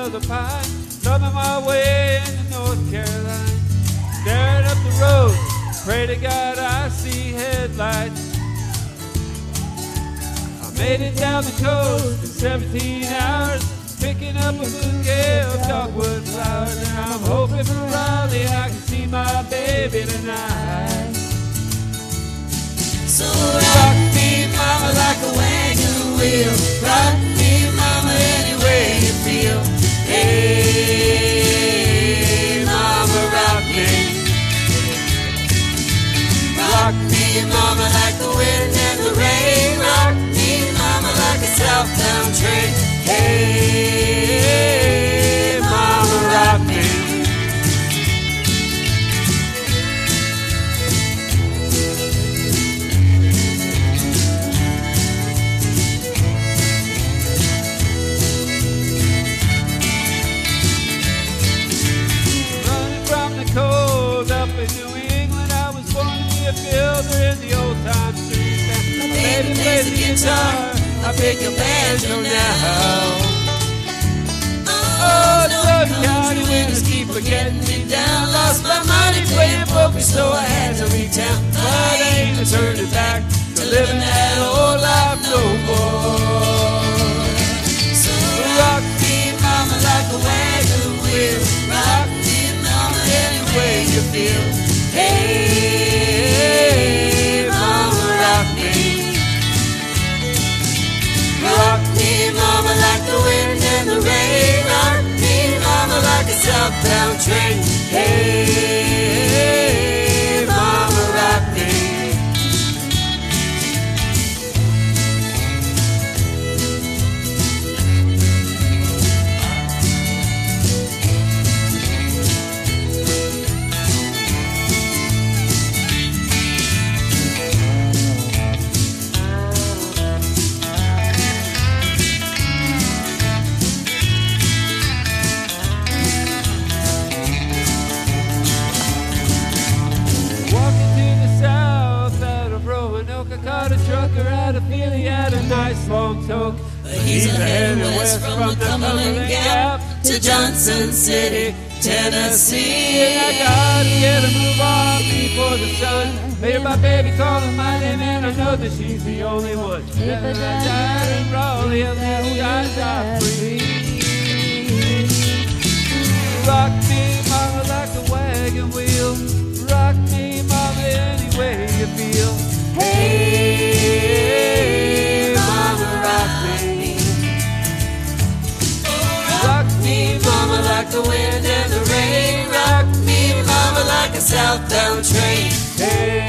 of the pine, thumbing my way into North Carolina. Staring up the road, pray to God I see headlights. I made it down the coast in 17 hours, picking up a bouquet of dogwood flowers. And I'm hoping for Raleigh I can see my baby tonight. So rock me, mama, like a wagon wheel. Rock me, mama, any way you feel. Hey, mama, rock me. Rock me, mama, like the wind and the rain. Rock me, mama, like a southbound train. Hey, mama, rock me. Builder in the old time street. My baby plays the guitar, I pick a banjo now. Oh, North County winners keep forgetting me down. Lost my money playing poker, so I had to leave town. But I ain't gonna turn it back to living that old life no more. So rock me, mama, like a wagon wheel. Rock me, mama, any way you feel. Hey, mama, rock me. Rock me, mama, like the wind and the rain. Rock me, mama, like a southbound train. Hey, mama, rock me. Caught a trucker out of Philly, he had a nice long toke. He's heading west from the Cumberland Gap to Johnson City, Tennessee. And I gotta get a move on before the sun. Hear my baby calling my name, and I know that she's the only one. If I die in Raleigh, at least I die free. Rock me, mama, like a wagon wheel. Rock me, mama, any way you feel. Hey, mama, rock me. Rock me, mama, like the wind and the rain. Rock me, mama, like a southbound train. Hey.